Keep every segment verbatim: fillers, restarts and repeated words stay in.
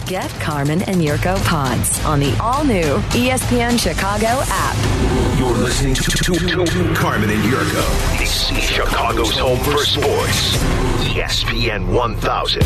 Get Carmen and Yurko pods on the all-new E S P N Chicago app. You're listening to, to, to, to Carmen and Yurko. This is Chicago's home for sports. E S P N one thousand.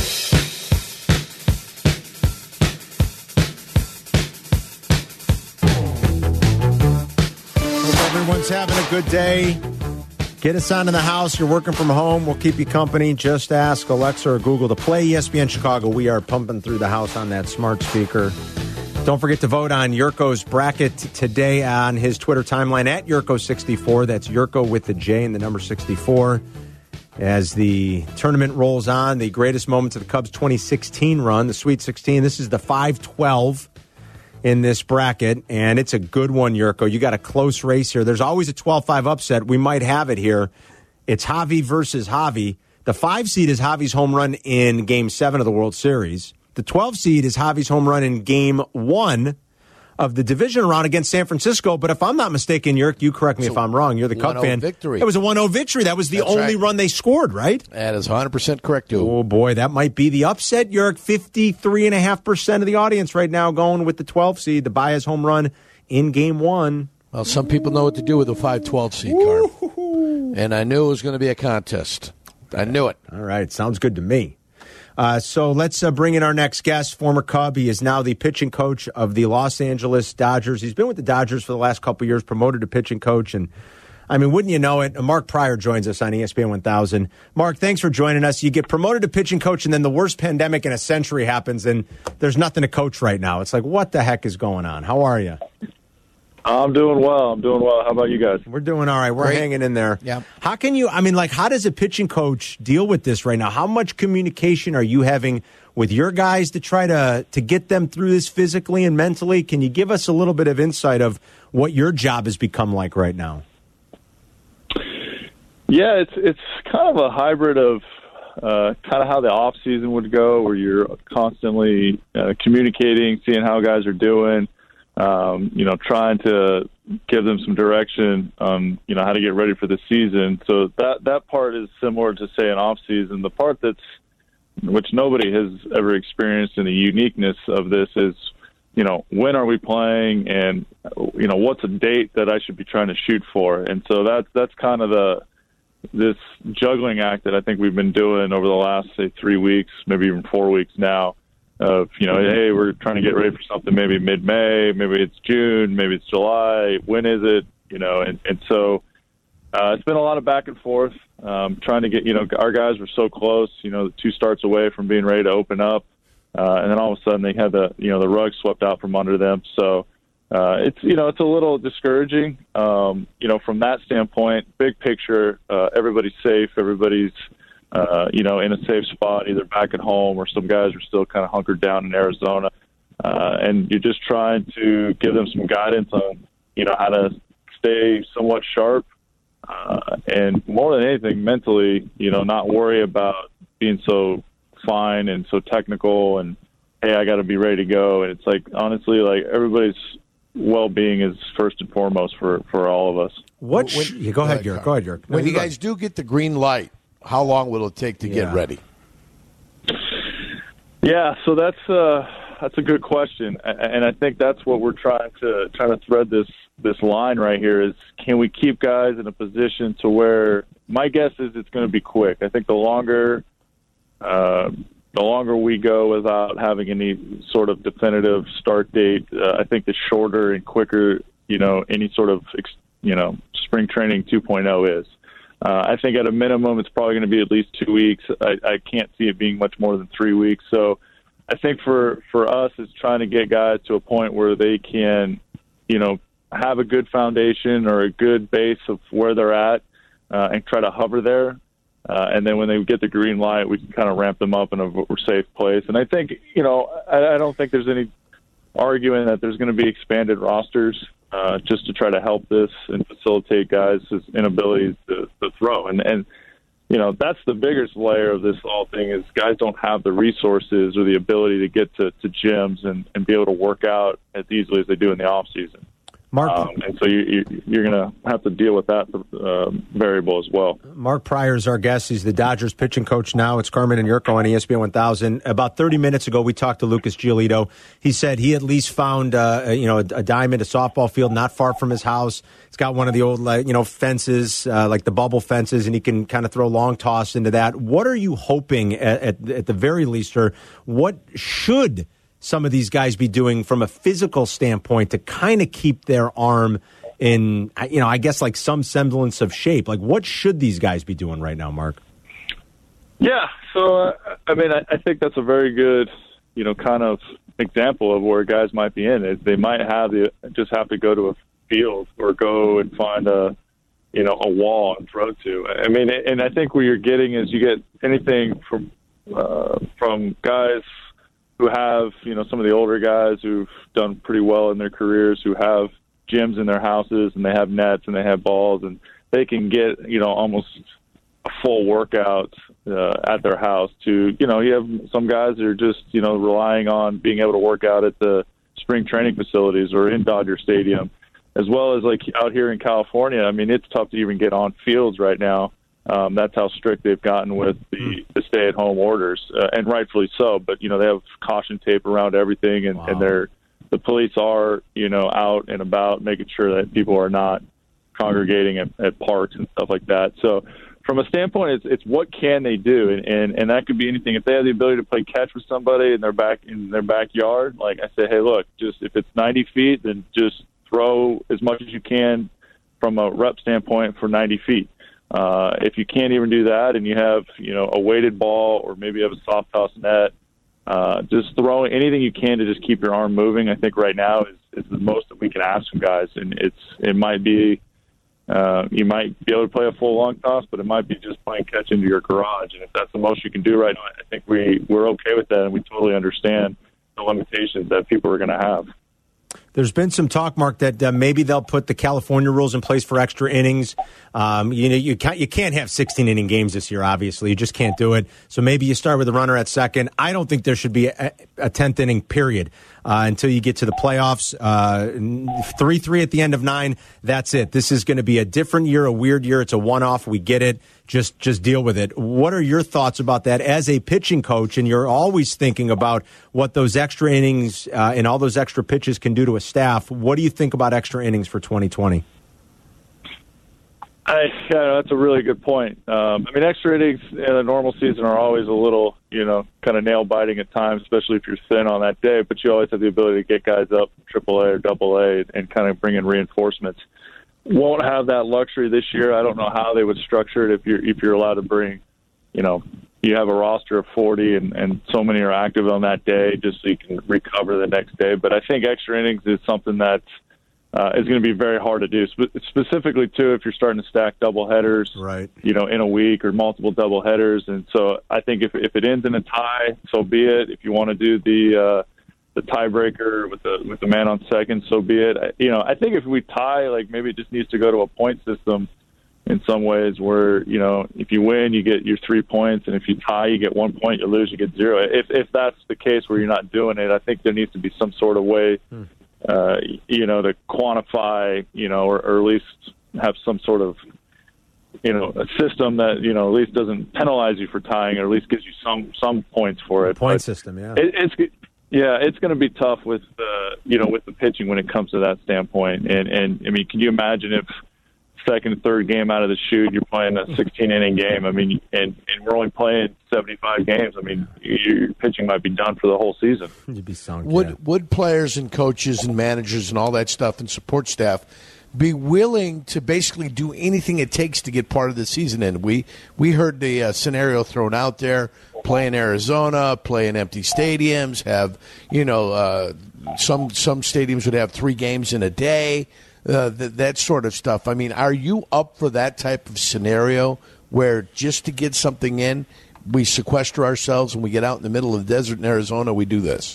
Hope everyone's having a good day. Get us on in the house. You're working from home. We'll keep you company. Just ask Alexa or Google to play E S P N Chicago. We are pumping through the house on that smart speaker. Don't forget to vote on Yurko's bracket today on his Twitter timeline at Yurko sixty-four. That's Yurko with the J and the number sixty-four. As the tournament rolls on, the greatest moments of the Cubs' twenty sixteen run, the Sweet sixteen. This is the five twelve in this bracket, and it's a good one, Yurko. You got a close race here. There's always a twelve five upset. We might have it here. It's Javi versus Javi. The five seed is Javi's home run in Game seven of the World Series. The twelve seed is Javi's home run in Game one of the division round against San Francisco. But if I'm not mistaken, Yurk, you correct me if I'm wrong. You're the Cub fan. Victory. It was a one oh victory. That was the That's only right. run they scored, right? That is one hundred percent correct, too. Oh, boy, that might be the upset, Yurk. fifty-three point five percent of the audience right now going with the twelve seed, the Baez home run in Game one. Well, some people know what to do with a five twelve seed card. And I knew it was going to be a contest. I knew it. All right, sounds good to me. Uh, so let's uh, bring in our next guest, former Cub. He is now the pitching coach of the Los Angeles Dodgers. He's been with the Dodgers for the last couple of years, promoted to pitching coach. And, I mean, wouldn't you know it, Mark Pryor joins us on E S P N one thousand. Mark, thanks for joining us. You get promoted to pitching coach, and then the worst pandemic in a century happens, and there's nothing to coach right now. It's like, what the heck is going on? How are you? I'm doing well. I'm doing well. How about you guys? We're doing all right. We're Great. hanging in there. Yeah. How can you, I mean, like, how does a pitching coach deal with this right now? How much communication are you having with your guys to try to, to get them through this physically and mentally? Can you give us a little bit of insight of what your job has become like right now? Yeah, it's it's kind of a hybrid of uh, kind of how the off season would go, where you're constantly uh, communicating, seeing how guys are doing. Um, you know, trying to give them some direction on, you know, how to get ready for the season. So that that part is similar to, say, an off season. The part that's, which nobody has ever experienced, and the uniqueness of this is, you know, when are we playing, and, you know, what's a date that I should be trying to shoot for? And so that's that's kind of the this juggling act that I think we've been doing over the last, say, three weeks, maybe even four weeks now. Of, you know, hey, we're trying to get ready for something maybe mid-May, maybe it's June, maybe it's July. When is it? You know, and, and so uh, it's been a lot of back and forth, um, trying to get, you know, our guys were so close, you know, two starts away from being ready to open up. Uh, and then all of a sudden they had the, you know, the rug swept out from under them. So uh, it's, you know, it's a little discouraging, um, you know, from that standpoint. Big picture, uh, everybody's safe, everybody's, Uh, you know, in a safe spot, either back at home or some guys are still kind of hunkered down in Arizona. Uh, and you're just trying to give them some guidance on, you know, how to stay somewhat sharp. Uh, and more than anything, mentally, you know, not worry about being so fine and so technical and, hey, I got to be ready to go. And it's like, honestly, like everybody's well-being is first and foremost for, for all of us. What? When- Sh- yeah, go ahead, Yerk. Go ahead, Yerk. No, When you go guys ahead. do get the green light, how long will it take to Yeah. get ready? Yeah, so that's uh, that's a good question, and I think that's what we're trying to trying to thread this this line right here is, can we keep guys in a position to where, my guess is it's going to be quick. I think the longer uh, the longer we go without having any sort of definitive start date, uh, I think the shorter and quicker, you know, any sort of you know spring training two point oh is. Uh, I think at a minimum, it's probably going to be at least two weeks. I, I can't see it being much more than three weeks. So I think for, for us, it's trying to get guys to a point where they can, you know, have a good foundation or a good base of where they're at uh, and try to hover there. Uh, and then when they get the green light, we can kind of ramp them up in a safe place. And I think, you know, I, I don't think there's any arguing that there's going to be expanded rosters. Uh, just to try to help this and facilitate guys' inabilities to, to throw. And, and, you know, that's the biggest layer of this whole thing is guys don't have the resources or the ability to get to, to gyms and, and be able to work out as easily as they do in the off season. Mark, um, and so you, you, you're going to have to deal with that uh, variable as well. Mark Pryor is our guest. He's the Dodgers pitching coach now. It's Carmen and Yurko on E S P N one thousand. About thirty minutes ago, we talked to Lucas Giolito. He said he at least found uh, you know a, a diamond, a softball field not far from his house. It's got one of the old like, you know fences, uh, like the bubble fences, and he can kind of throw long toss into that. What are you hoping at, at, at the very least, or what should some of these guys be doing from a physical standpoint to kind of keep their arm in, you know, I guess like some semblance of shape? Like, what should these guys be doing right now, Mark? Yeah, so, uh, I mean, I, I think that's a very good, you know, kind of example of where guys might be in. They might have the, just have to go to a field or go and find a, you know, a wall and throw to. I mean, and I think what you're getting is you get anything from uh, from guys who have, you know, some of the older guys who've done pretty well in their careers, who have gyms in their houses and they have nets and they have balls and they can get, you know, almost a full workout uh, at their house to, you know, you have some guys that are just, you know, relying on being able to work out at the spring training facilities or in Dodger Stadium, as well as like out here in California. I mean, it's tough to even get on fields right now. Um, that's how strict they've gotten with the, the stay-at-home orders, uh, and rightfully so. But, you know, they have caution tape around everything, and, wow. and they're, the police are, you know, out and about making sure that people are not congregating at, at parks and stuff like that. So from a standpoint, it's, it's what can they do? And, and, and that could be anything. If they have the ability to play catch with somebody in their back in their backyard, like I say, hey, look, just if it's ninety feet, then just throw as much as you can from a rep standpoint for ninety feet. Uh, if you can't even do that and you have, you know, a weighted ball or maybe you have a soft toss net, uh, just throw anything you can to just keep your arm moving. I think right now is, is the most that we can ask from guys. And it's, it might be, uh, you might be able to play a full long toss, but it might be just playing catch into your garage. And if that's the most you can do right now, I think we, we're okay with that. And we totally understand the limitations that people are going to have. There's been some talk, Mark, that uh, maybe they'll put the California rules in place for extra innings. Um, you know, you can't you can't have sixteen inning games this year. Obviously, you just can't do it. So maybe you start with a runner at second. I don't think there should be a, a tenth inning period uh, until you get to the playoffs. Three three at the end of nine. That's it. This is going to be a different year, a weird year. It's a one off. We get it. Just just deal with it. What are your thoughts about that as a pitching coach? And you're always thinking about what those extra innings uh, and all those extra pitches can do to a staff. What do you think about extra innings for twenty twenty? I, yeah, that's a really good point. Um, I mean, extra innings in a normal season are always a little, you know, kind of nail biting at times, especially if you're thin on that day. But you always have the ability to get guys up triple A or double A and kind of bring in reinforcements. Won't have that luxury this year. I don't know how they would structure it if you're if you're allowed to bring, you know, you have a roster of forty and, and so many are active on that day just so you can recover the next day. But I think extra innings is something that uh, is going to be very hard to do, Spe- specifically, too, if you're starting to stack double headers, right, you know, in a week or multiple double headers. And so I think if if it ends in a tie, so be it. If you want to do the uh, the tiebreaker with the with the man on second, so be it. I, you know, I think if we tie, like maybe it just needs to go to a point system in some ways where, you know, if you win, you get your three points, and if you tie, you get one point, you lose, you get zero. If if that's the case where you're not doing it, I think there needs to be some sort of way, hmm. uh, you know, to quantify, you know, or, or at least have some sort of, you know, a system that, you know, at least doesn't penalize you for tying, or at least gives you some some points for it. Point but system, yeah. It, it's Yeah, it's going to be tough with uh, you know with the pitching when it comes to that standpoint. And and I mean, can you imagine if second and third game out of the chute you're playing a sixteen inning game? I mean, and, and we're only playing seventy-five games. I mean, your pitching might be done for the whole season. You'd be sunk. Would yeah. would players and coaches and managers and all that stuff and support staff be willing to basically do anything it takes to get part of the season in? We we heard the uh, scenario thrown out there: play in Arizona, play in empty stadiums, have, you know, uh, some some stadiums would have three games in a day, uh, th- that sort of stuff. I mean, are you up for that type of scenario where just to get something in, we sequester ourselves and we get out in the middle of the desert in Arizona, we do this?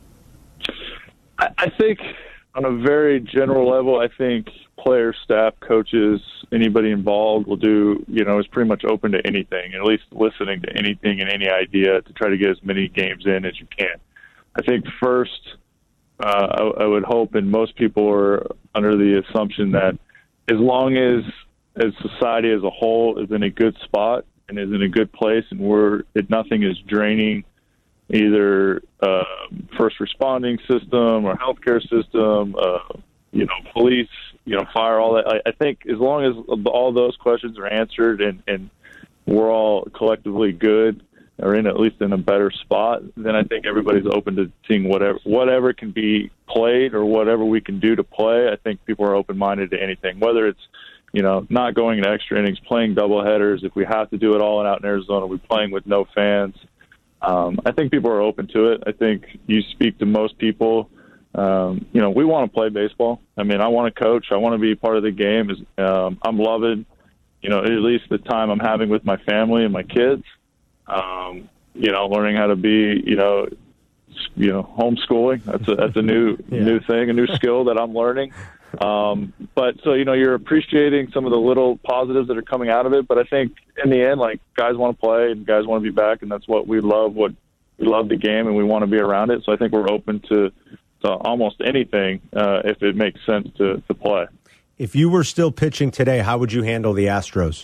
I, I think on a very general level, I think players, staff, coaches, anybody involved will do, you know, is pretty much open to anything, at least listening to anything and any idea to try to get as many games in as you can. I think first, uh, I, I would hope, and most people are under the assumption that as long as as society as a whole is in a good spot and is in a good place, and we're if nothing is draining either uh, first responding system or healthcare system, uh, you know, police, you know, fire, all that. I, I think as long as all those questions are answered and, and we're all collectively good or in at least in a better spot, then I think everybody's open to seeing whatever whatever can be played or whatever we can do to play. I think people are open-minded to anything, whether it's, you know, not going into extra innings, playing double headers. If we have to do it all out in Arizona, we're playing with no fans. Um, I think people are open to it. I think you speak to most people, um, you know, we want to play baseball. I mean, I want to coach. I want to be part of the game. Um, I'm loving, you know, at least the time I'm having with my family and my kids, um, you know, learning how to be, you know, you know, homeschooling. That's a, that's a new, yeah. new thing, a new skill that I'm learning. Um, but so, you know, you're appreciating some of the little positives that are coming out of it. But I think in the end, like, guys want to play and guys want to be back, and that's what we love. What we love the game, and we want to be around it. So I think we're open to, to almost anything uh, if it makes sense to, to play. If you were still pitching today, how would you handle the Astros?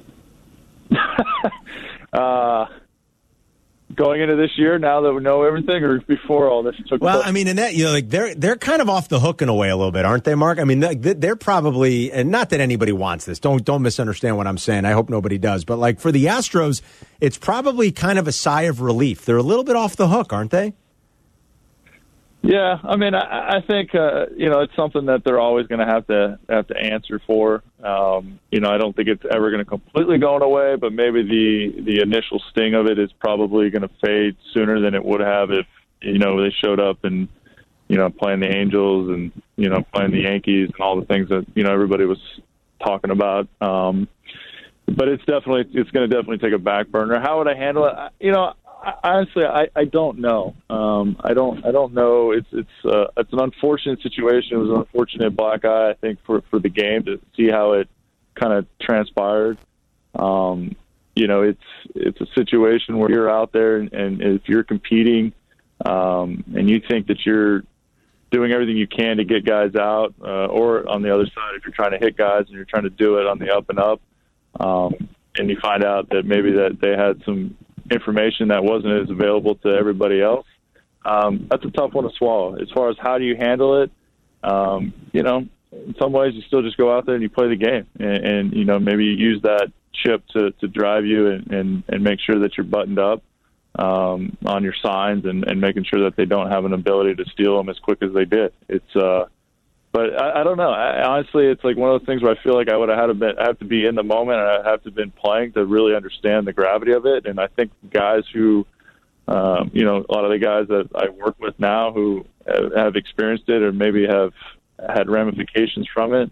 uh, Going into this year, now that we know everything, or before all this took well, place? I mean, in that, you know, like they're they're kind of off the hook in a way a little bit, aren't they, Mark? I mean, they're probably, and not that anybody wants this. Don't don't misunderstand what I'm saying. I hope nobody does. But like for the Astros, it's probably kind of a sigh of relief. They're a little bit off the hook, aren't they? Yeah, I mean, I, I think uh, you know, it's something that they're always going to have to have to answer for. Um, you know, I don't think it's ever going to completely go away, but maybe the the initial sting of it is probably going to fade sooner than it would have if, you know, they showed up and, you know, playing the Angels and, you know, playing the Yankees and all the things that, you know, everybody was talking about. Um, but it's definitely it's going to definitely take a back burner. How would I handle it? You know. Honestly, I, I don't know. Um, I don't. I don't know. It's it's uh, it's an unfortunate situation. It was an unfortunate black eye, I think, for, for the game to see how it kind of transpired. Um, you know, it's it's a situation where you're out there, and, and if you're competing, um, and you think that you're doing everything you can to get guys out, uh, or on the other side, if you're trying to hit guys and you're trying to do it on the up and up, um, and you find out that maybe that they had some information that wasn't as available to everybody else, um, that's a tough one to swallow. As far as how do you handle it, um, you know, in some ways you still just go out there and you play the game, and, and you know, maybe you use that chip to, to drive you and, and, and make sure that you're buttoned up um, on your signs and, and making sure that they don't have an ability to steal them as quick as they did. It's uh, But I, I don't know. I, honestly, it's like one of those things where I feel like I would have had to, been, have to be in the moment, and I have to have been playing to really understand the gravity of it. And I think guys who, um, you know, a lot of the guys that I work with now who have, have experienced it or maybe have had ramifications from it,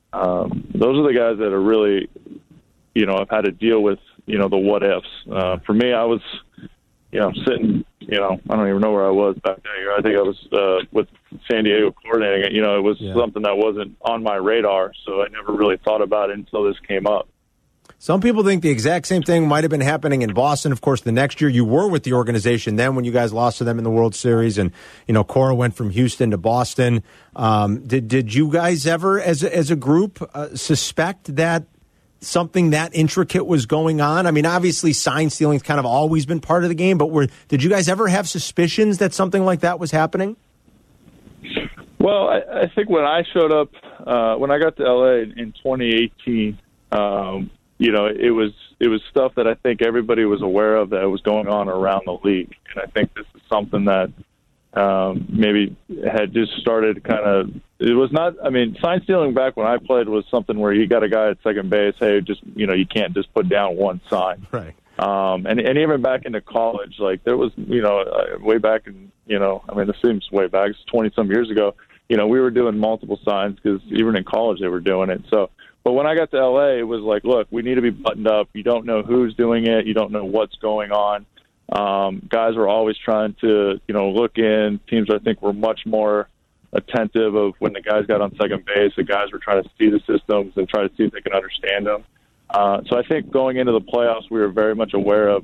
um, those are the guys that are really, you know, have had to deal with, you know, the what ifs. Uh, for me, I was, you know, sitting, you know, I don't even know where I was back then. I think I was uh, with San Diego coordinating it. You know, it was yeah. something that wasn't on my radar, so I never really thought about it until this came up. Some people think the exact same thing might have been happening in Boston. Of course, the next year you were with the organization then when you guys lost to them in the World Series, and, you know, Cora went from Houston to Boston. Um, did did you guys ever, as a, as a group, uh, suspect that something that intricate was going on? I mean, obviously sign stealing's kind of always been part of the game, but were did you guys ever have suspicions that something like that was happening? Well, I, I think when I showed up, uh, when I got to L A in twenty eighteen, um, you know, it was it was stuff that I think everybody was aware of that was going on around the league, and I think this is something that um, maybe had just started kind of. It was not. I mean, sign stealing back when I played was something where you got a guy at second base. Hey, just you know, you can't just put down one sign. Right. Um, and and even back into college, like there was, you know, uh, way back in, you know, I mean, this seems way back. It's twenty some years ago. You know, we were doing multiple signs because even in college they were doing it. So, but when I got to L A, it was like, look, we need to be buttoned up. You don't know who's doing it. You don't know what's going on. Um, guys were always trying to, you know, look in. Teams, I think, were much more attentive of when the guys got on second base. The guys were trying to see the systems and try to see if they can understand them. Uh, so I think going into the playoffs, we were very much aware of, like,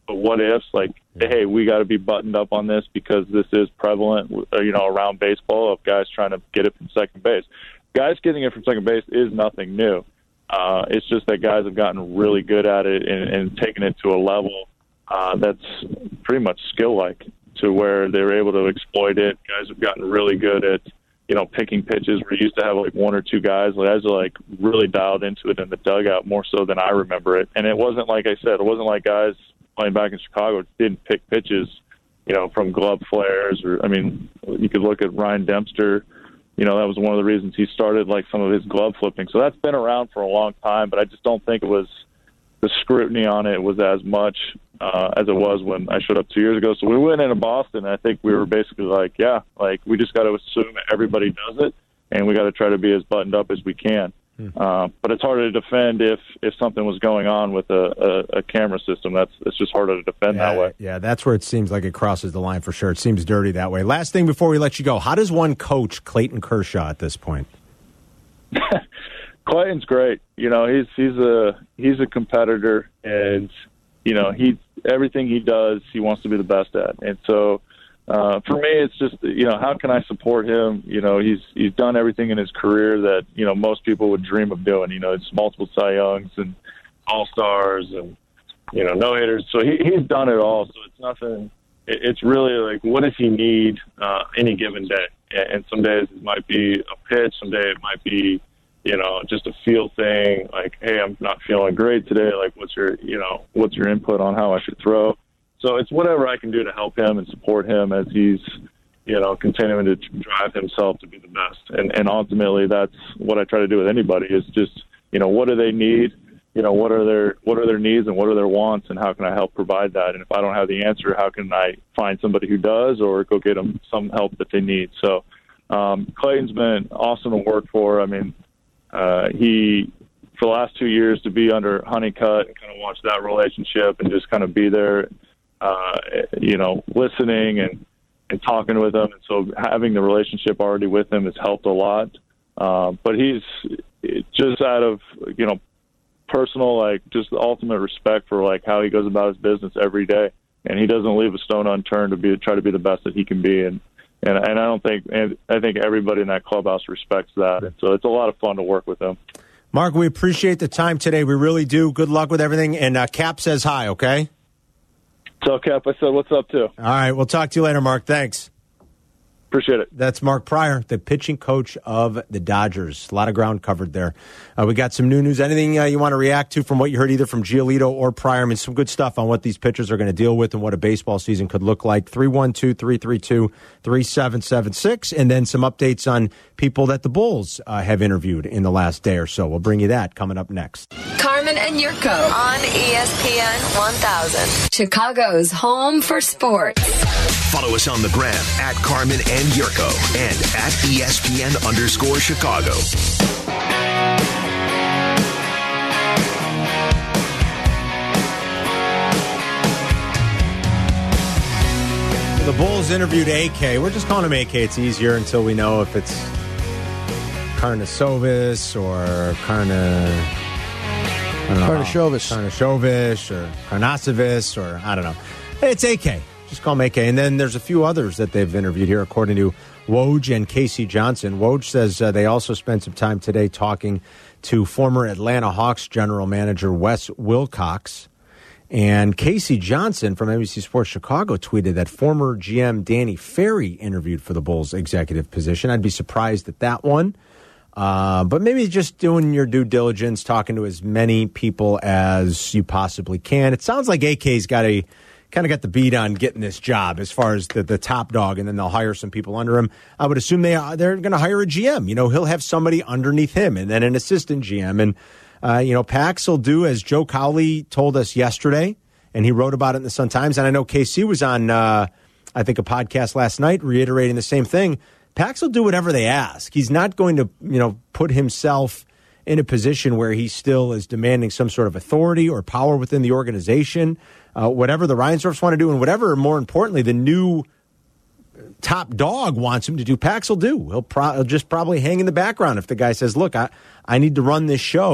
but what ifs, like, hey, we got to be buttoned up on this because this is prevalent, you know, around baseball of guys trying to get it from second base. Guys getting it from second base is nothing new. Uh, it's just that guys have gotten really good at it and, and taken it to a level uh, that's pretty much skill-like to where they're able to exploit it. Guys have gotten really good at, you know, picking pitches. We used to have like one or two guys. Guys are like really dialed into it in the dugout more so than I remember it. And it wasn't like I said, it wasn't like guys playing back in Chicago didn't pick pitches, you know, from glove flares or, I mean, you could look at Ryan Dempster. You know, that was one of the reasons he started like some of his glove flipping. So that's been around for a long time, but I just don't think it was the scrutiny on it was as much uh, as it was when I showed up two years ago. So we went into Boston, and I think we were basically like, yeah, like we just got to assume everybody does it, and we got to try to be as buttoned up as we can. Uh, but it's harder to defend if, if something was going on with a, a, a camera system. That's it's just harder to defend yeah, that way. Yeah, that's where it seems like it crosses the line for sure. It seems dirty that way. Last thing before we let you go, how does one coach Clayton Kershaw at this point? Clayton's great. You know, he's he's a he's a competitor, and you know he everything he does he wants to be the best at, and so. Uh, for me, it's just, you know, how can I support him? You know, he's he's done everything in his career that, you know, most people would dream of doing. You know, it's multiple Cy Youngs and All-Stars and, you know, no-hitters. So he, he's done it all. So it's nothing – it's really like, what does he need uh, any given day? And some days it might be a pitch. Some day it might be, you know, just a feel thing. Like, hey, I'm not feeling great today. Like, what's your, you know, what's your input on how I should throw? So it's whatever I can do to help him and support him as he's, you know, continuing to drive himself to be the best. And, and ultimately, that's what I try to do with anybody is just, you know, what do they need? You know, what are their what are their needs and what are their wants, and how can I help provide that? And if I don't have the answer, how can I find somebody who does, or go get them some help that they need? So um, Clayton's been awesome to work for. I mean, uh, he for the last two years to be under Honeycutt and kind of watch that relationship and just kind of be there. Uh, you know, listening and, and talking with him. And so having the relationship already with him has helped a lot. Uh, but he's just out of, you know, personal, like just the ultimate respect for like how he goes about his business every day. And he doesn't leave a stone unturned to be, try to be the best that he can be. And, and, and I don't think, and I think everybody in that clubhouse respects that. And so it's a lot of fun to work with him. Mark, we appreciate the time today. We really do. Good luck with everything. And uh, Cap says hi, okay? So, Cap, I said, what's up, too? All right, we'll talk to you later, Mark. Thanks. Appreciate it. That's Mark Pryor, the pitching coach of the Dodgers. A lot of ground covered there. Uh, we got some new news. Anything uh, you want to react to from what you heard either from Giolito or Pryor? I mean, some good stuff on what these pitchers are going to deal with and what a baseball season could look like. three one two, three three two, three seven seven six. And then some updates on people that the Bulls uh, have interviewed in the last day or so. We'll bring you that coming up next. Carmen and Yurko on E S P N one thousand. Chicago's home for sports. Follow us on the gram at Carmen and Yurko and at E S P N underscore Chicago. The Bulls interviewed A K. We're just calling him A K. It's easier until we know if it's Karnasovis or Karna... Karnashovis. Karnashovis or Karnasovis or I don't know. It's A K. Just call him A K. And then there's a few others that they've interviewed here, according to Woj and Casey Johnson. Woj says uh, they also spent some time today talking to former Atlanta Hawks general manager Wes Wilcox. And Casey Johnson from N B C Sports Chicago tweeted that former G M Danny Ferry interviewed for the Bulls executive position. I'd be surprised at that one. Uh, but maybe just doing your due diligence, talking to as many people as you possibly can. It sounds like A K's got a kind of got the beat on getting this job as far as the, the top dog, and then they'll hire some people under him. I would assume they are, they're going to hire a G M. You know, he'll have somebody underneath him and then an assistant G M. And, uh, you know, Pax will do as Joe Cowley told us yesterday, and he wrote about it in the Sun-Times. And I know K C was on, uh, I think, a podcast last night reiterating the same thing. Pax will do whatever they ask. He's not going to, you know, put himself in a position where he still is demanding some sort of authority or power within the organization. Uh, whatever the Reinsdorfs want to do, and whatever, more importantly, the new top dog wants him to do, Pax will do. He'll, pro- he'll just probably hang in the background if the guy says, look, I, I need to run this show.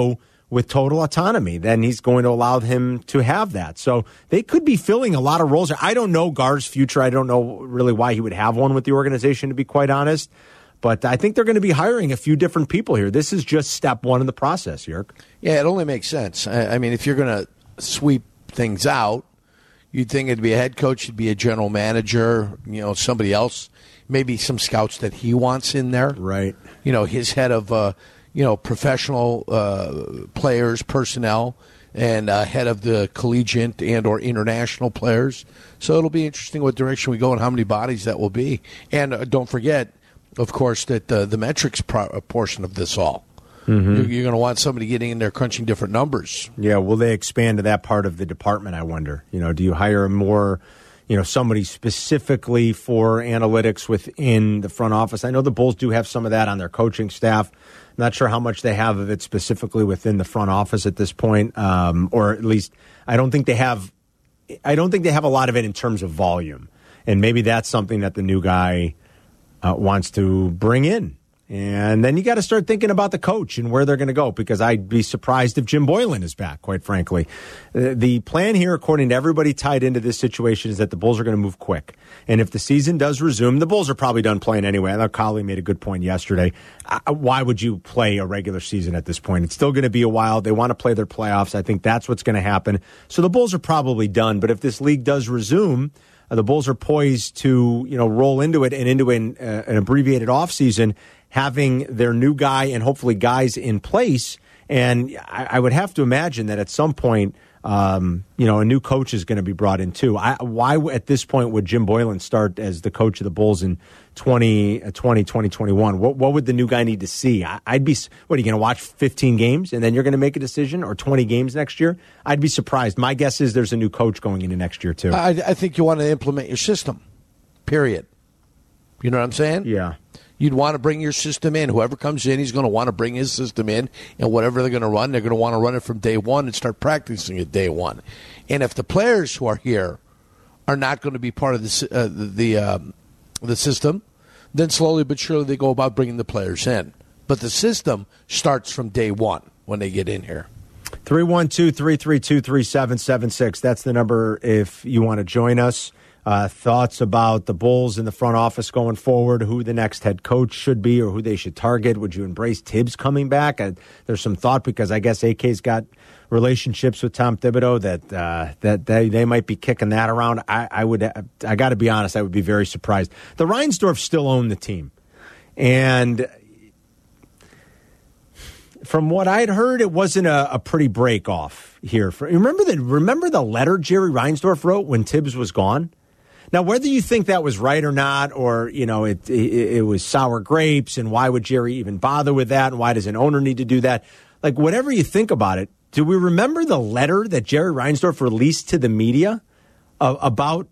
with total autonomy, then he's going to allow him to have that. So they could be filling a lot of roles. I don't know Gar's future. I don't know really why he would have one with the organization, to be quite honest. But I think they're going to be hiring a few different people here. This is just step one in the process, Yerk. Yeah, it only makes sense. I, I mean, if you're going to sweep things out, you'd think it'd be a head coach, it'd be a general manager, you know, somebody else, maybe some scouts that he wants in there. Right. You know, his head of, uh, you know, professional uh, players, personnel, and uh, head of the collegiate and or international players. So it'll be interesting what direction we go and how many bodies that will be. And uh, don't forget, of course, that uh, the metrics pro- portion of this all. Mm-hmm. You're, you're going to want somebody getting in there crunching different numbers. Yeah, will they expand to that part of the department, I wonder? You know, do you hire more, you know, somebody specifically for analytics within the front office? I know the Bulls do have some of that on their coaching staff. I'm not sure how much they have of it specifically within the front office at this point, um, or at least I don't think they have. I don't think they have a lot of it in terms of volume, and maybe that's something that the new guy uh, wants to bring in. And then you got to start thinking about the coach and where they're going to go, because I'd be surprised if Jim Boylan is back, quite frankly. Uh, the plan here, according to everybody tied into this situation, is that the Bulls are going to move quick. And if the season does resume, the Bulls are probably done playing anyway. I thought Collie made a good point yesterday. Uh, why would you play a regular season at this point? It's still going to be a while. They want to play their playoffs. I think that's what's going to happen. So the Bulls are probably done. But if this league does resume, uh, the Bulls are poised to, you know, roll into it and into an, uh, an abbreviated offseason, having their new guy and hopefully guys in place. And I, I would have to imagine that at some point, um, you know, a new coach is going to be brought in too. I, why at this point would Jim Boylan start as the coach of the Bulls in twenty twenty, twenty twenty-one? What, what would the new guy need to see? I, I'd be, what, are you going to watch fifteen games and then you're going to make a decision, or twenty games next year? I'd be surprised. My guess is there's a new coach going into next year too. I, I think you want to implement your system, period. You know what I'm saying? Yeah. You'd want to bring your system in. Whoever comes in, he's going to want to bring his system in, and whatever they're going to run, they're going to want to run it from day one and start practicing it day one. And if the players who are here are not going to be part of the uh, the the, um, the system, then slowly but surely they go about bringing the players in. But the system starts from day one when they get in here. three one two, three three two, three seven seven six. That's the number if you want to join us. Uh, thoughts about the Bulls in the front office going forward, who the next head coach should be or who they should target. Would you embrace Tibbs coming back? Uh, there's some thought, because I guess A K's got relationships with Tom Thibodeau that uh, that they, they might be kicking that around. I, I would, I got to be honest, I would be very surprised. The Reinsdorf still own the team. And from what I'd heard, it wasn't a, a pretty break off here. For, remember the remember the letter Jerry Reinsdorf wrote when Tibbs was gone? Now, whether you think that was right or not, or, you know, it, it it was sour grapes, and why would Jerry even bother with that, and why does an owner need to do that? Like, whatever you think about it, do we remember the letter that Jerry Reinsdorf released to the media uh, about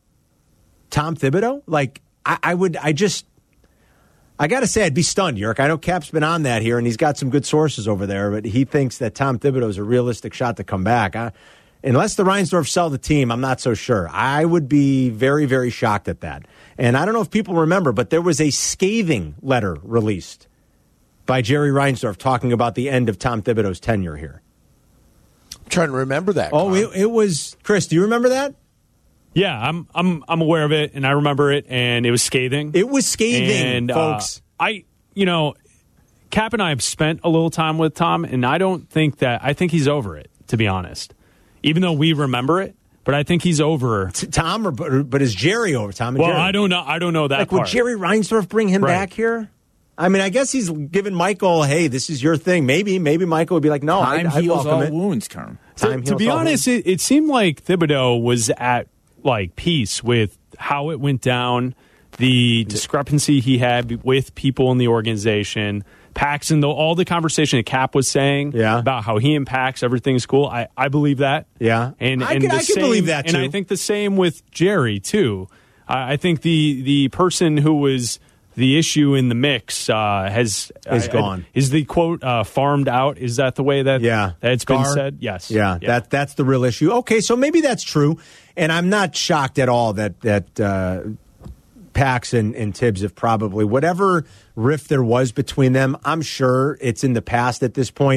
Tom Thibodeau? Like, I, I would, I just, I got to say, I'd be stunned, Yerk. I know Cap's been on that here, and he's got some good sources over there, but he thinks that Tom Thibodeau is a realistic shot to come back. I, Unless the Reinsdorf sell the team, I'm not so sure. I would be very, very shocked at that. And I don't know if people remember, but there was a scathing letter released by Jerry Reinsdorf talking about the end of Tom Thibodeau's tenure here. I'm trying to remember that. Oh, it, it was, Chris, do you remember that? Yeah, I'm I'm I'm aware of it, and I remember it, and it was scathing. It was scathing, and, folks. Uh, I, you know, Cap and I have spent a little time with Tom, and I don't think that, I think he's over it, to be honest. Even though we remember it, but I think he's over. Tom, or but is Jerry over? Tom and well, Jerry? I don't know. I don't know that Like, part. would Jerry Reinsdorf bring him Right. back here? I mean, I guess he's given Michael, hey, this is your thing. Maybe, maybe Michael would be like, no, Time I'd, I'd heals welcome all it. wounds, Carm. To, Time to heals be all honest, it, it seemed like Thibodeau was at like peace with how it went down, the discrepancy he had with people in the organization. Paxson, though, all the conversation that Cap was saying Yeah. about how he impacts everything's cool. I, I believe that. Yeah. and I and can- the I can same, believe that, And I too. think the same with Jerry too. I I think the the person who was the issue in the mix uh, has Is I- I- gone. is the quote uh, farmed out? Is that the way that Yeah. that it's been Gar? said? Yes. Yeah, that that's the real issue. Okay, so maybe that's true, and I'm not shocked at all that that uh, Pax and, and Tibbs have probably, whatever rift there was between them, I'm sure it's in the past at this point.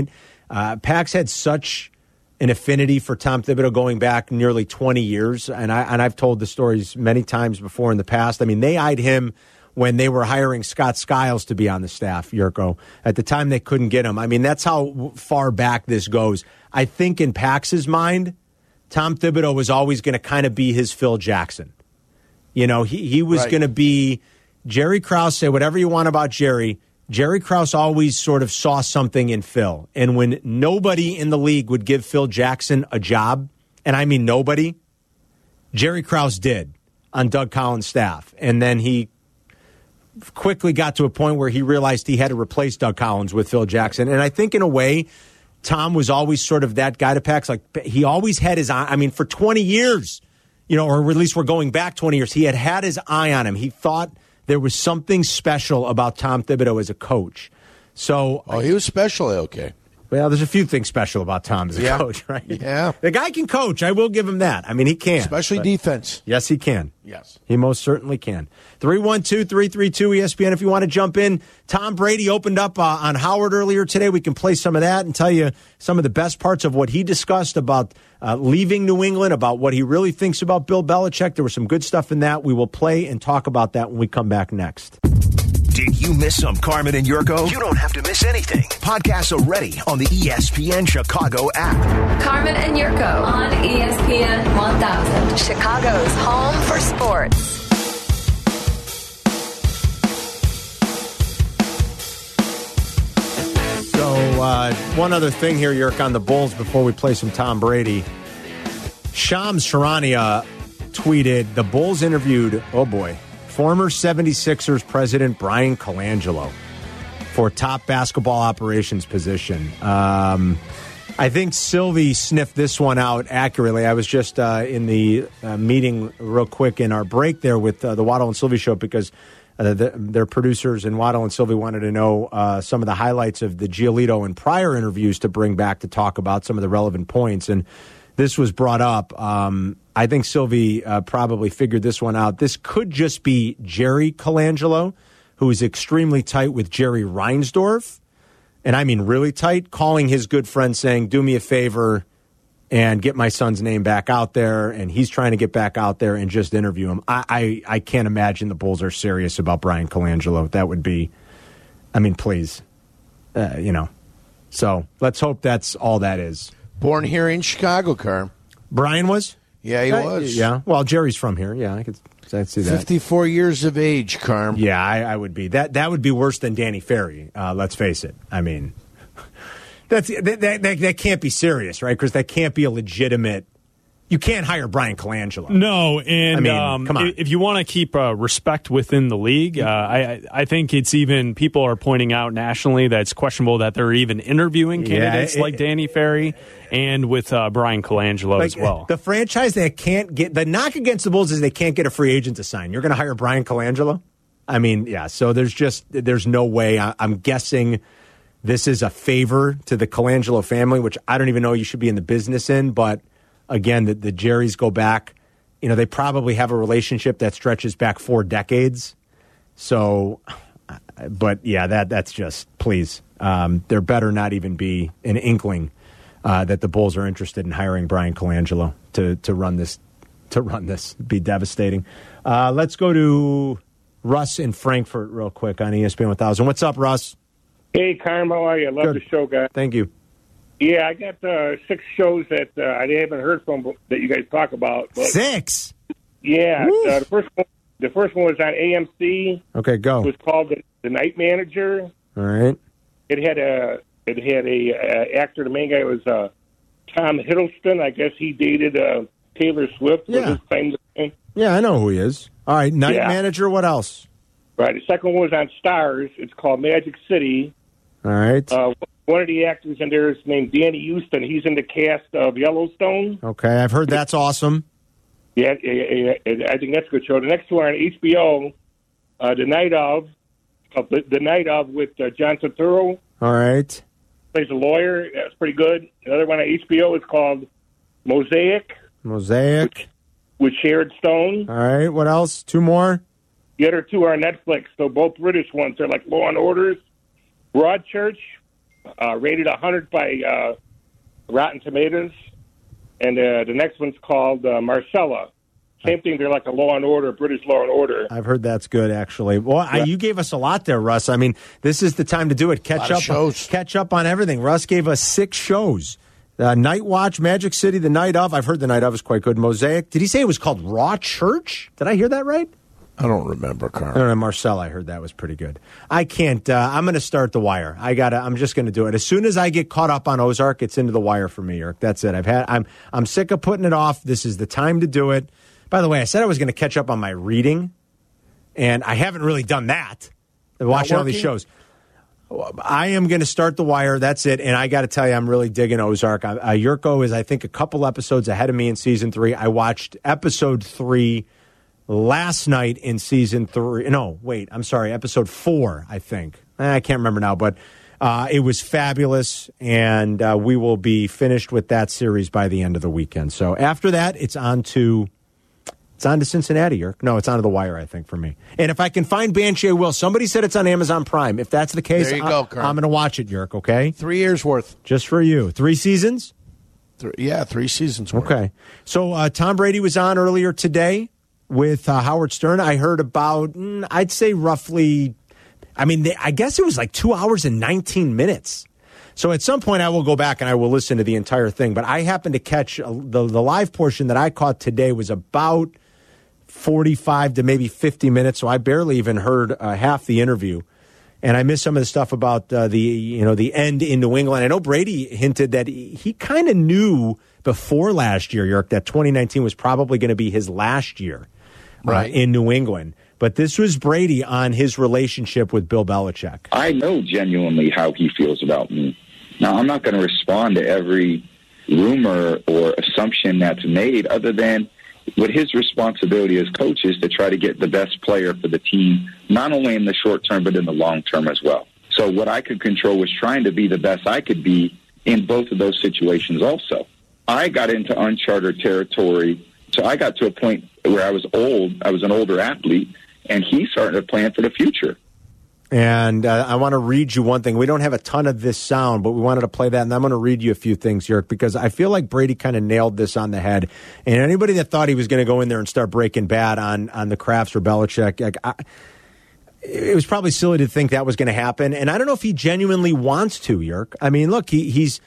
Uh, Pax had such an affinity for Tom Thibodeau going back nearly twenty years, and, I, and I've told the stories many times before in the past. I mean, they eyed him when they were hiring Scott Skiles to be on the staff, Yurko. At the time, they couldn't get him. I mean, that's how far back this goes. I think in Pax's mind, Tom Thibodeau was always going to kind of be his Phil Jackson. You know, he, he was Right. going to be Jerry Krause. Say whatever you want about Jerry. Jerry Krause always sort of saw something in Phil. And when nobody in the league would give Phil Jackson a job, and I mean nobody, Jerry Krause did on Doug Collins' staff. And then he quickly got to a point where he realized he had to replace Doug Collins with Phil Jackson. And I think in a way, Tom was always sort of that guy to Pax. Like, he always had his eye. I mean, for twenty years, you know, or at least we're going back twenty years, he had had his eye on him. He thought there was something special about Tom Thibodeau as a coach. So, Oh, he was special, okay. well, there's a few things special about Tom as a Yeah. coach, right? Yeah. The guy can coach. I will give him that. I mean, he can. Especially but- defense. Yes, he can. Yes. He most certainly can. three one two, three three two, E S P N if you want to jump in. Tom Brady opened up uh, on Howard earlier today. We can play some of that and tell you some of the best parts of what he discussed about uh, leaving New England, about what he really thinks about Bill Belichick. There was some good stuff in that. We will play and talk about that when we come back next. Did you miss some Carmen and Yurko? You don't have to miss anything. Podcasts are ready on the E S P N Chicago app. Carmen and Yurko on E S P N one thousand, Chicago's home for sports. So, uh, one other thing here, Yurk, on the Bulls before we play some Tom Brady. Shams Charania tweeted, the Bulls interviewed, oh boy, former seventy-sixers president Brian Colangelo for top basketball operations position. Um, I think Sylvie sniffed this one out accurately. I was just uh, in the uh, meeting real quick in our break there with uh, the Waddle and Sylvie show because uh, the, their producers and Waddle and Sylvie wanted to know uh, some of the highlights of the Giolito and prior interviews to bring back to talk about some of the relevant points. And this was brought up. Um, I think Sylvie uh, probably figured this one out. This could just be Jerry Colangelo, who is extremely tight with Jerry Reinsdorf. And I mean really tight, calling his good friend saying, do me a favor and get my son's name back out there. And he's trying to get back out there and just interview him. I, I, I can't imagine the Bulls are serious about Brian Colangelo. That would be, I mean, please, uh, you know. So let's hope that's all that is. Born here in Chicago, Carm. Brian was? Yeah, he Uh, was. Yeah. Well, Jerry's from here. Yeah, I could I'd see that. fifty-four years of age, Carm. Yeah, I, I would be. That that would be worse than Danny Ferry. Uh, let's face it. I mean, that's that, that, that, that can't be serious, right? Because that can't be a legitimate. You can't hire Brian Colangelo. No, and I mean, um, come on. if you want to keep uh, respect within the league, uh, I I think it's even people are pointing out nationally that it's questionable that they're even interviewing candidates Yeah, it- like Danny Ferry and with uh, Brian Colangelo Like, as well. The franchise that can't get the knock against the Bulls is they can't get a free agent to sign. You're going to hire Brian Colangelo? I mean, yeah. So there's just there's no way. I, I'm guessing this is a favor to the Colangelo family, which I don't even know you should be in the business in. But again, the, the Jerrys go back. You know, they probably have a relationship that stretches back four decades. So, but yeah, that that's just please. Um, there better not even be an inkling Uh, that the Bulls are interested in hiring Brian Colangelo to to run this to run this. It'd be devastating. Uh, let's go to Russ in Frankfurt real quick on E S P N one thousand. What's up, Russ? Hey, Carm, how are you? I love Good. the show, guys. Thank you. Yeah, I got uh, six shows that uh, I haven't heard from that you guys talk about. But Six. yeah, uh, the first one, the first one was on A M C. Okay, go. It was called the, the Night Manager. All right. It had a it had a uh, actor. The main guy was uh, Tom Hiddleston. I guess he dated uh, Taylor Swift. Was Yeah. his claim to fame. Yeah, I know who he is. All right, Night Yeah. Manager. What else? Right. The second one was on Stars. It's called Magic City. All right. Uh, one of the actors in there is named Danny Houston. He's in the cast of Yellowstone. Okay, I've heard that's awesome. Yeah, yeah, yeah, I think that's a good show. The next one on H B O, uh, the night of, uh, the, the night of with uh, John Turturro, All right. plays a lawyer. That's pretty good. Another one on H B O is called Mosaic Mosaic. with Sharon Stone. All right. What else? Two more. The other two are on Netflix, so both British ones. They're like Law and Orders. Broadchurch uh, rated one hundred by uh, Rotten Tomatoes, and uh, the next one's called uh, Marcella. Same thing. They're like a Law and Order, British Law and Order. I've heard that's good, actually. Well, I, you gave us a lot there, Russ. I mean, this is the time to do it. Catch up, shows. catch up on everything. Russ gave us six shows: uh, Night Watch, Magic City, The Night Of. I've heard The Night Of is quite good. Mosaic. Did he say it was called Raw Church? Did I hear that right? I don't remember, Carl. No, no, Marcel, I heard that was pretty good. I can't. Uh, I'm going to start The Wire. I got. I'm just going to do it as soon as I get caught up on Ozark. It's into The Wire for me, Eric. That's it. I've had. I'm. I'm sick of putting it off. This is the time to do it. By the way, I said I was going to catch up on my reading, and I haven't really done that. Watching all these shows. I am going to start The Wire. That's it. And I got to tell you, I'm really digging Ozark. Uh, Yurko is, I think, a couple episodes ahead of me in season three. I watched episode three last night in season three. No, wait, I'm sorry, episode four, I think. I can't remember now, but uh, it was fabulous, and uh, we will be finished with that series by the end of the weekend. So after that, it's on to... It's on to Cincinnati, Yerk. No, it's on to The Wire, I think, for me. And if I can find Banshee, I will. Somebody said it's on Amazon Prime. If that's the case, there you I, go, Kurt. I'm going to watch it, Yerk, okay? Three years worth. Just for you. Three seasons? Three, yeah, three seasons worth. Okay. So uh, Tom Brady was on earlier today with uh, Howard Stern. I heard about, mm, I'd say roughly, I mean, they, I guess it was like two hours and nineteen minutes. So at some point I will go back and I will listen to the entire thing. But I happened to catch uh, the, the live portion that I caught today was about forty-five to maybe fifty minutes, so I barely even heard uh, half the interview, and I missed some of the stuff about uh, the you know the end in New England. I know Brady hinted that he, he kind of knew before last year, Yerk, that twenty nineteen was probably going to be his last year uh, right. in New England. But this was Brady on his relationship with Bill Belichick. I know genuinely how he feels about me. Now, I'm not going to respond to every rumor or assumption that's made, other than what his responsibility as coach is to try to get the best player for the team, not only in the short term, but in the long term as well. So what I could control was trying to be the best I could be in both of those situations also. I got into uncharted territory, so I got to a point where I was old, I was an older athlete, and he started to plan for the future. And uh, I want to read you one thing. We don't have a ton of this sound, but we wanted to play that, and I'm going to read you a few things, Yerk, because I feel like Brady kind of nailed this on the head. And anybody that thought he was going to go in there and start breaking bad on, on the Krafts or Belichick, like, I, it was probably silly to think that was going to happen. And I don't know if he genuinely wants to, Yerk. I mean, look, he, he's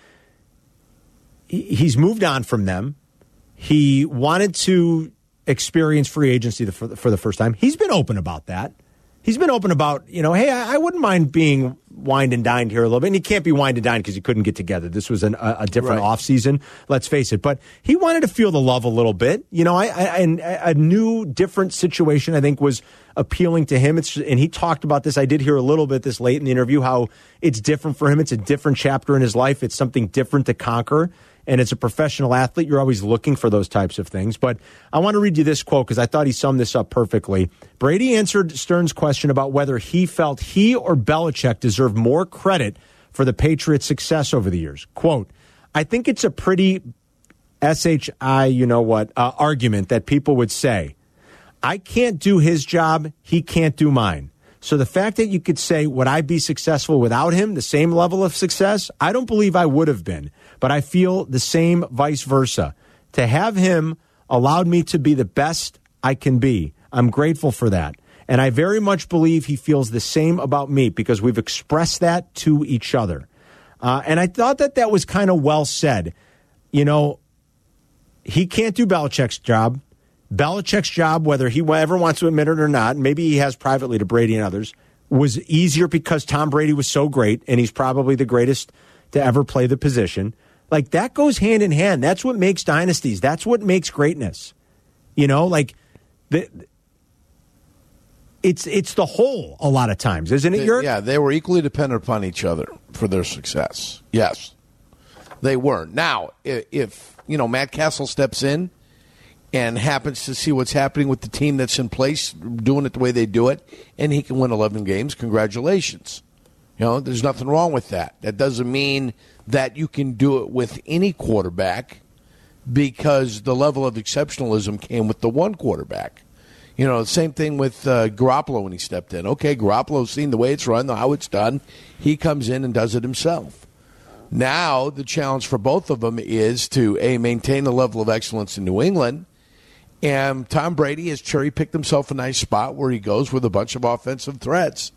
he, he's moved on from them. He wanted to experience free agency for the, for the first time. He's been open about that. He's been open about, you know, hey, I, I wouldn't mind being wined and dined here a little bit. And he can't be wined and dined because he couldn't get together. This was an, a, a different right. offseason, let's face it. But he wanted to feel the love a little bit. You know, I, I, and a new, different situation, I think, was appealing to him. It's, and he talked about this. I did hear a little bit this late in the interview, how it's different for him. It's a different chapter in his life. It's something different to conquer. And as a professional athlete, you're always looking for those types of things. But I want to read you this quote because I thought he summed this up perfectly. Brady answered Stern's question about whether he felt he or Belichick deserved more credit for the Patriots' success over the years. Quote, I think it's a pretty S H I, you know what, uh, argument that people would say, I can't do his job, he can't do mine. So the fact that you could say, would I be successful without him, the same level of success? I don't believe I would have been, but I feel the same vice versa. To have him allowed me to be the best I can be. I'm grateful for that. And I very much believe he feels the same about me because we've expressed that to each other. Uh, and I thought that that was kind of well said. You know, he can't do Belichick's job. Belichick's job, whether he ever wants to admit it or not, maybe he has privately to Brady and others, was easier because Tom Brady was so great, and he's probably the greatest to ever play the position. Like, that goes hand in hand. That's what makes dynasties. That's what makes greatness. You know, like, the, it's it's the whole a lot of times, isn't it, they, Yerk? Yeah, they were equally dependent upon each other for their success. Yes, they were. Now, if, if you know, Matt Castle steps in and happens to see what's happening with the team that's in place, doing it the way they do it, and he can win eleven games, congratulations. You know, there's nothing wrong with that. That doesn't mean that you can do it with any quarterback because the level of exceptionalism came with the one quarterback. You know, same thing with uh, Garoppolo when he stepped in. Okay, Garoppolo's seen the way it's run, how it's done. He comes in and does it himself. Now the challenge for both of them is to, A, maintain the level of excellence in New England, and Tom Brady has cherry-picked himself a nice spot where he goes with a bunch of offensive threats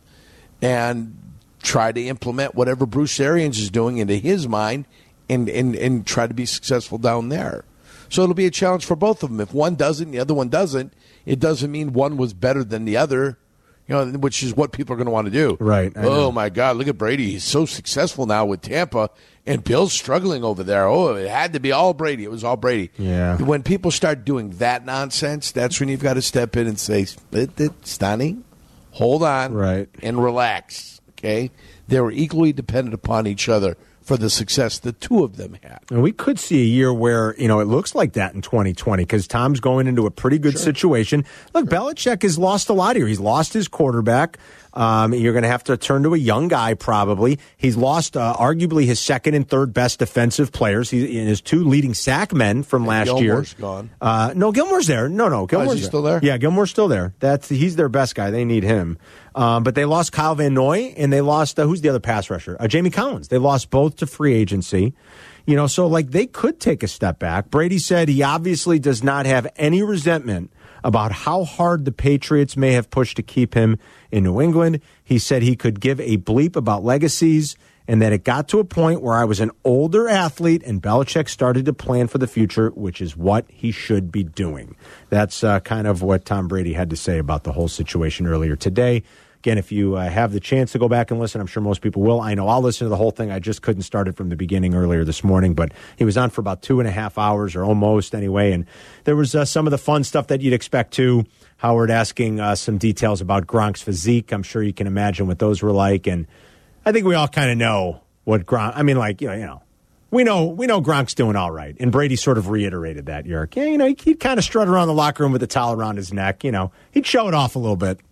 and try to implement whatever Bruce Arians is doing into his mind and, and, and try to be successful down there. So it'll be a challenge for both of them. If one doesn't, the other one doesn't, it doesn't mean one was better than the other, you know, which is what people are going to want to do. Right. I Oh, know. my God, look at Brady. He's so successful now with Tampa, and Bill's struggling over there. Oh, it had to be all Brady. It was all Brady. Yeah. When people start doing that nonsense, that's when you've got to step in and say, Stoney, hold on, Right. and relax, okay? They were equally dependent upon each other for the success the two of them had. And we could see a year where, you know, it looks like that in twenty twenty because Tom's going into a pretty good Sure. situation. Look, Belichick has lost a lot here. He's lost his quarterback. Um, you're going to have to turn to a young guy probably. He's lost uh, arguably his second and third best defensive players. He, and his two leading sack men from And last Gilmore's year. gone. Uh, no, Gilmore's there. No, no, Gilmore's he still there? Yeah, Gilmore's still there. That's he's their best guy. They need him. Um, but they lost Kyle Van Noy, and they lost uh, who's the other pass rusher? Uh, Jamie Collins. They lost both to free agency. You know, so like they could take a step back. Brady said he obviously does not have any resentment about how hard the Patriots may have pushed to keep him in New England. He said he could give a bleep about legacies and that it got to a point where I was an older athlete and Belichick started to plan for the future, which is what he should be doing. That's uh, kind of what Tom Brady had to say about the whole situation earlier today. Again, if you uh, have the chance to go back and listen, I'm sure most people will. I know I'll listen to the whole thing. I just couldn't start it from the beginning earlier this morning, but he was on for about two and a half hours or almost anyway. And there was uh, some of the fun stuff that you'd expect too. Howard asking uh, some details about Gronk's physique. I'm sure you can imagine what those were like. And I think we all kind of know what Gronk, I mean, like, you know, you know, we know, we know Gronk's doing all right. And Brady sort of reiterated that, Yerk. Yeah, you know, he'd, he'd kind of strut around the locker room with the towel around his neck. You know, he'd show it off a little bit.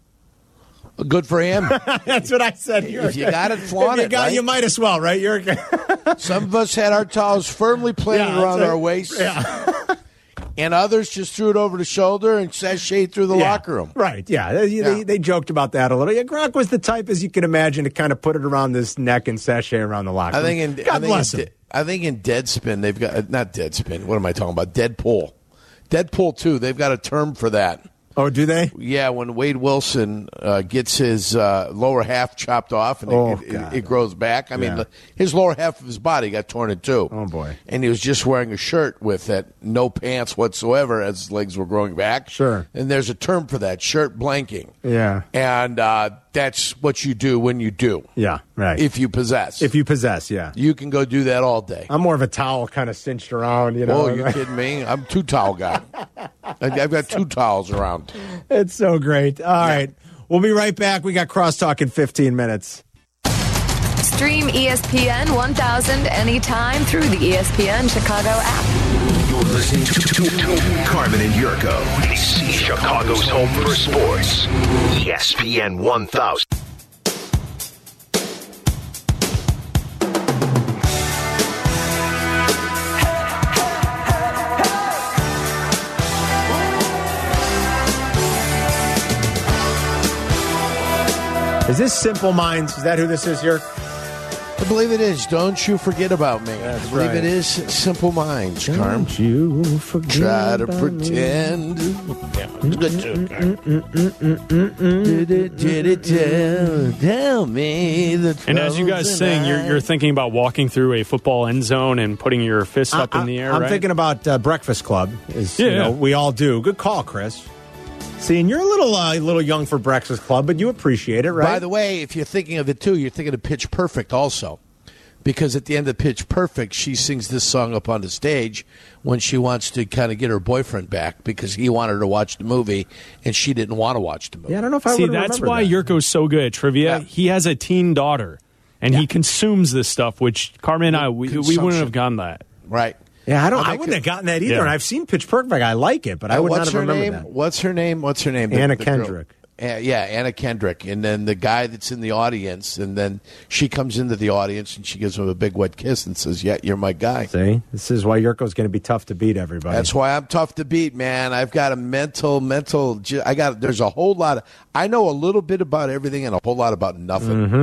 Good for him. That's what I said. If you got it, flaunt if you it, got, right? You might as well, right? You're Some of us had our towels firmly planted Yeah, around that's our right. waists, yeah. and others just threw it over the shoulder and sashayed through the Yeah. locker room. Right, yeah. They, Yeah. They, they joked about that a little. Yeah, Gronk was the type, as you can imagine, to kind of put it around this neck and sashay around the locker I room. think in God I think bless in, him. De- I think in Deadspin they've got uh, not Deadspin. What am I talking about? Deadpool. Deadpool two. They've got a term for that. Oh, do they? Yeah, when Wade Wilson uh, gets his uh, lower half chopped off and Oh, it, it, God. it grows back. I mean, Yeah. the, his lower half of his body got torn in two. Oh, boy. And he was just wearing a shirt with it, no pants whatsoever as his legs were growing back. Sure. And there's a term for that, shirt blanking. Yeah. And uh, that's what you do when you do. Yeah, right. If you possess. If you possess, yeah. You can go do that all day. I'm more of a towel kind of cinched around, you know. Oh, you kidding me? I'm two towel guy. I've got two towels around. It's so great. All right. We'll be right back. We got crosstalk in fifteen minutes. Stream E S P N one thousand anytime through the E S P N Chicago app. You're listening to, to, to Carmen and Yurko. Chicago's home for sports. E S P N one thousand. Is this Simple Minds? Is that who this is here? I believe it is. Don't you forget about me. That's I believe right. it is Simple Minds, Carm. Don't you forget Try to about pretend. Tell me the And as you guys troubles sing, in you're, you're life. thinking about walking through a football end zone and putting your fist up I- in the air, I'm right? thinking about uh, Breakfast Club. Is, you Yeah. know, we all do. Good call, Chris. See, and you're a little, uh, a little young for Breakfast Club, but you appreciate it, right? By the way, if you're thinking of it too, you're thinking of Pitch Perfect also. Because at the end of Pitch Perfect, she sings this song up on the stage when she wants to kind of get her boyfriend back because he wanted her to watch the movie and she didn't want to watch the movie. yeah, I don't know if I See, would that's remember why that. Yurko's so good at trivia. Yeah. He has a teen daughter, and he consumes this stuff, which Carmen and I, we, we wouldn't Consumption. have gotten that. Right. Yeah, I don't. I'll I make wouldn't it- have gotten that either. Yeah. And I've seen Pitch Perfect. I like it, but I Uh, would not what's have her remembered name? that. What's her name? What's her name? The- Anna the girl- Kendrick. Uh, yeah, Anna Kendrick. And then the guy that's in the audience, and then she comes into the audience and she gives him a big wet kiss and says, yeah, you're my guy. See, this is why Yurko's going to be tough to beat. Everybody. That's why I'm tough to beat, man. I've got a mental, mental. I got. There's a whole lot of. I know a little bit about everything and a whole lot about nothing. Mm-hmm.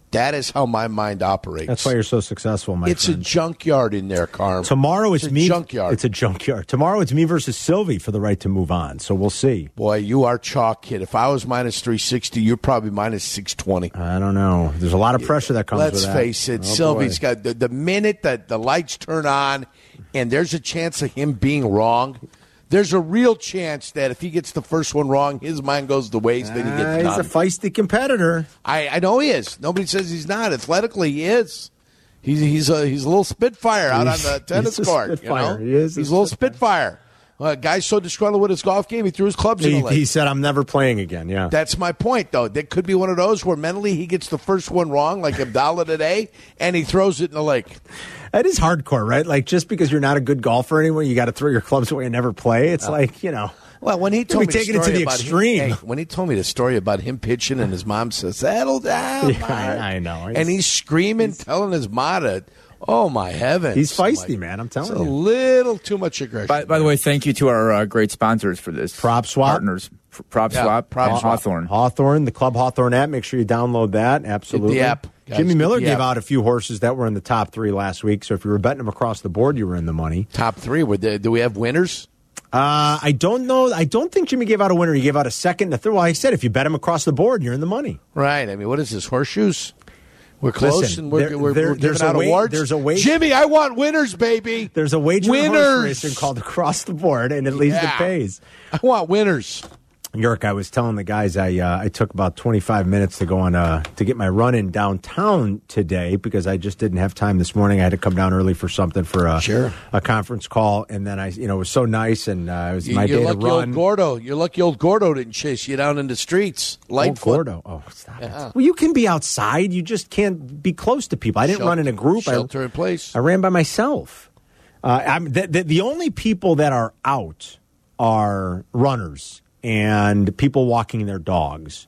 That is how my mind operates. That's why you're so successful, my it's friend. It's a junkyard in there, Carm. Tomorrow it's, it's a me. junkyard. It's a junkyard. Tomorrow it's me versus Sylvie for the right to move on. So we'll see. Boy, you are chalk, kid. If I was minus three sixty, you're probably minus six twenty. I don't know. There's a lot of pressure that comes Let's with that. face it. Oh, Sylvie's boy. got the, the minute that the lights turn on and there's a chance of him being wrong, there's a real chance that if he gets the first one wrong, his mind goes to waste, then he gets uh, done. He's a feisty competitor. I, I know he is. Nobody says he's not. Athletically, he is. He's he's a he's a little spitfire out on the tennis he's a court. spitfire. You know? He is a He's a little spitfire. spitfire. Uh, guy's so disgruntled with his golf game, he threw his clubs in He, the lake. he said, "I'm never playing again." Yeah, That's my point, though. There could be one of those where mentally he gets the first one wrong, like Abdallah today, and he throws it in the lake. that is hardcore, right? Like just because you're not a good golfer anymore, you got to throw your clubs away and never play. It's uh, like you know. Well, when he told me taking the it to the about extreme. Him, hey, when he told me the story about him pitching and his mom says, "Settle down," yeah, I, I know, and he's screaming, he's, telling his mom to, "Oh my heavens!" He's feisty, like, man. I'm telling it's you, a little too much aggression. By, by the way, thank you to our uh, great sponsors for this. Prop Swap partners, Prop yeah, Swap, Prop and Swap. Hawthorne. Hawthorne, the Club Hawthorne app. Make sure you download that. Absolutely, Get the app. Guys, Jimmy Miller gave app. out a few horses that were in the top three last week. So if you were betting them across the board, you were in the money. Top three. Were they, do we have winners? Uh, I don't know. I don't think Jimmy gave out a winner. He gave out a second and a third. Well, I said if you bet him across the board, you're in the money. Right. I mean, what is this, horseshoes? We're close Listen, and we're, there- we're, there- we're there's giving a out wa- awards. there's a wa- Jimmy, I want winners, baby. There's a wager Winners. horse racing called Across the Board, and at least Yeah. it pays. I want winners. York, I was telling the guys I uh, I took about twenty-five minutes to go on uh, to get my run in downtown today because I just didn't have time this morning. I had to come down early for something for a, Sure. a conference call, and then I you know it was so nice and uh, it was You, my you're day to lucky run. old Gordo. You're lucky old Gordo didn't chase you down in the streets. Oh, Lightfoot. Gordo. Oh, stop Yeah. it. Well, you can be outside. You just can't be close to people. I didn't Shelter- run in a group. Shelter I, in place. I ran by myself. Uh, I'm, the, the, the only people that are out are runners and people walking their dogs.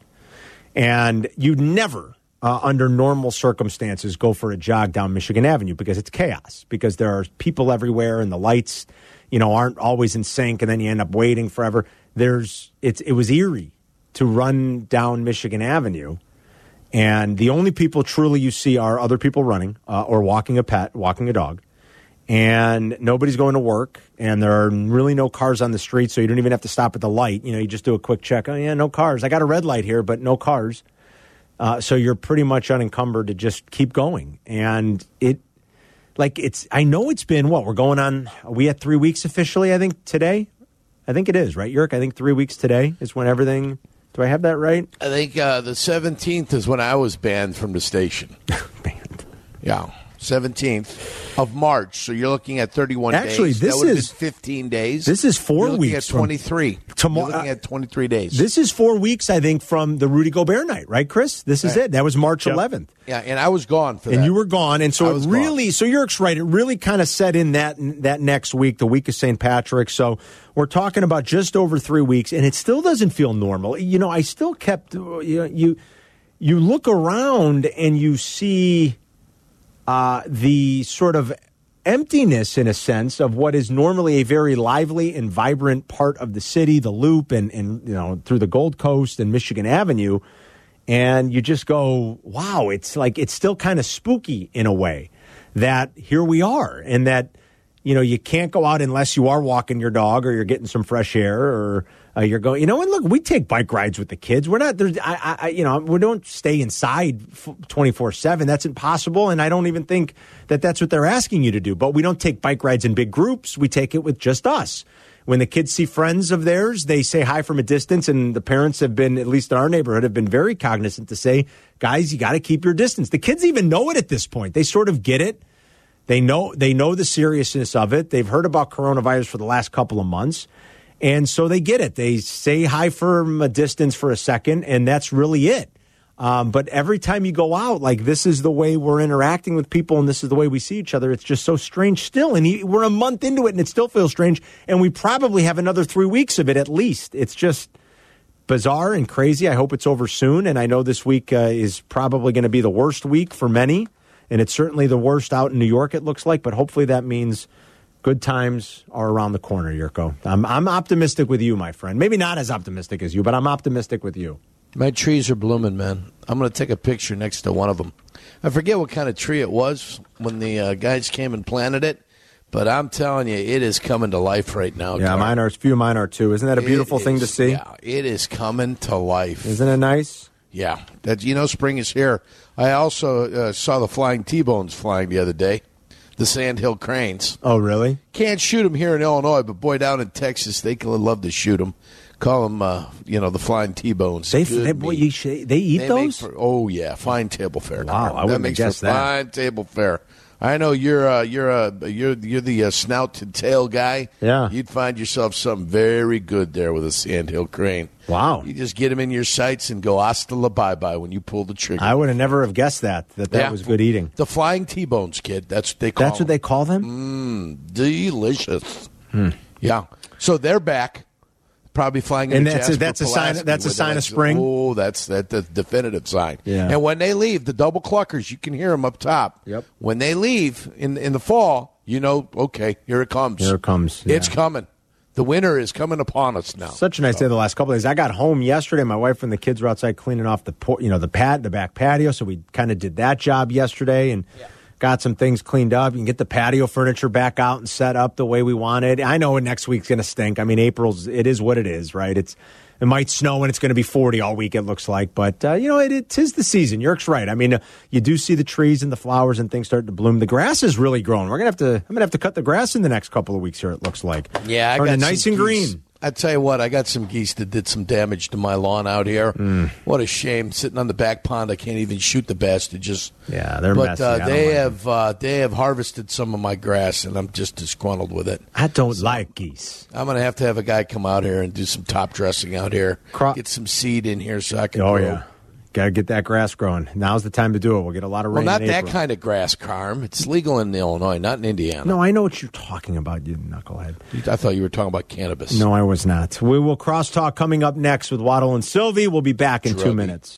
And you'd never, uh, under normal circumstances, go for a jog down Michigan Avenue because it's chaos, because there are people everywhere and the lights, you know, aren't always in sync, and then you end up waiting forever. There's, it's, it was eerie to run down Michigan Avenue. And the only people truly you see are other people running uh, or walking a pet, walking a dog. And nobody's going to work, and there are really no cars on the street, so you don't even have to stop at the light. You know, you just do a quick check. Oh, yeah, no cars. I got a red light here, but no cars. Uh, so you're pretty much unencumbered to just keep going. And it, like, it's, I know it's been, what, we're going on, are we at three weeks officially, I think, today? I think it is, right, Yerk? I think three weeks today is when everything, do I have that right? I think uh, the seventeenth is when I was banned from the station. Banned. Yeah. seventeenth of March. So you're looking at thirty-one Actually, days. this that would have is- been fifteen days. This is four you're looking weeks at from- twenty-three. Tomorrow- You're looking at twenty-three days. This is four weeks, I think, from the Rudy Gobert night, right, Chris? This is Right. it. That was March Yep. eleventh. yeah, and I was gone for that. And you were gone, and so I it was really, so Yerk's right. It really kind of set in that that next week, the week of Saint Patrick's. So we're talking about just over three weeks, and it still doesn't feel normal. You know, I still kept you know, you you look around and you see uh, the sort of emptiness, in a sense, of what is normally a very lively and vibrant part of the city, the Loop, and and you know through the Gold Coast and Michigan Avenue. And you just go, wow, it's like it's still kind of spooky in a way that here we are, and that, you know, you can't go out unless you are walking your dog or you're getting some fresh air or uh, you're going, you know, and look, we take bike rides with the kids. We're not, there's, I, I, you know, we don't stay inside twenty-four seven. That's impossible. And I don't even think that that's what they're asking you to do. But we don't take bike rides in big groups. We take it with just us. When the kids see friends of theirs, they say hi from a distance, and the parents have been, at least in our neighborhood, have been very cognizant to say, guys, you got to keep your distance. The kids even know it at this point. They sort of get it. They know they know the seriousness of it. They've heard about coronavirus for the last couple of months, and so they get it. They say hi from a distance for a second, and that's really it. Um, but every time you go out, like, this is the way we're interacting with people, and this is the way we see each other. It's just so strange still. And he, we're a month into it, and it still feels strange. And we probably have another three weeks of it at least. It's just bizarre and crazy. I hope it's over soon. And I know this week uh, is probably going to be the worst week for many. And it's certainly the worst out in New York, it looks like. But hopefully that means good times are around the corner, Yurko. I'm, I'm optimistic with you, my friend. Maybe not as optimistic as you, but I'm optimistic with you. My trees are blooming, man. I'm going to take a picture next to one of them. I forget what kind of tree it was when the uh, guys came and planted it, but I'm telling you, it is coming to life right now. Yeah, Carm. mine are, a few of mine are too. Isn't that a beautiful It thing to is- see? Yeah, it is coming to life. Isn't it nice? Yeah, that you know, spring is here. I also uh, saw the flying T-bones flying the other day, the Sandhill cranes. Oh, really? Can't shoot them here in Illinois, but boy, down in Texas, they can love to shoot them. Call them, uh, you know, the flying T-bones. They, Good they, boy, meat. you sh- they eat They those? make for- oh yeah, fine table fare. Wow, Carm. I wouldn't that makes have guessed for that. Fine table fare. I know you're uh, you're uh, you're you're the uh, snout to tail guy. Yeah. You'd find yourself something very good there with a Sandhill crane. Wow. You just get them in your sights and go hasta la bye bye when you pull the trigger. I would have never have guessed that, that that Yeah. was good eating. The flying T-bones, kid. That's what they call That's what them. they call them? Mm, delicious. Hmm. Yeah. So they're back. Probably flying And into that's a- Jasper, that's a sign- Pulaski that's a with sign the- of spring? Oh, that's that the definitive sign. Yeah. And when they leave, the double cluckers, you can hear them up top. Yep. When they leave in in the fall, you know, okay, here it comes. Here it comes. It's yeah. coming. The winter is coming upon us now. Such a nice day the last couple of days. I got home yesterday. My wife and the kids were outside cleaning off the por- you know the pad, the back patio. So we kind of did that job yesterday and got some things cleaned up. You can get the patio furniture back out and set up the way we wanted. I know next week's going to stink. I mean, April's it is what it is, right? It's it might snow and it's going to be forty all week. It looks like, but uh, you know, it, it is the season. Yerk's right. I mean, uh, you do see the trees and the flowers and things start to bloom. The grass is really growing. We're gonna have to. I'm gonna have to cut the grass in the next couple of weeks here. It looks like. Yeah, I Turn got it nice some and geese. green. I tell you what, I got some geese that did some damage to my lawn out here. Mm. What a shame! Sitting on the back pond, I can't even shoot the bastard. Just Yeah, they're but messy. uh, I don't they like have uh, they have harvested some of my grass, and I'm just disgruntled with it. I don't like geese. I'm gonna have to have a guy come out here and do some top dressing out here, Cro- get some seed in here so I can. Oh grow. yeah, got to get that grass growing. Now's the time to do it. We'll get a lot of Well, rain. not in that April. kind of grass, Carm. It's legal in Illinois, not in Indiana. No, I know what you're talking about, you knucklehead. I thought you were talking about cannabis. No, I was not. We will crosstalk coming up next with Waddle and Sylvie. We'll be back in two Druggy. minutes.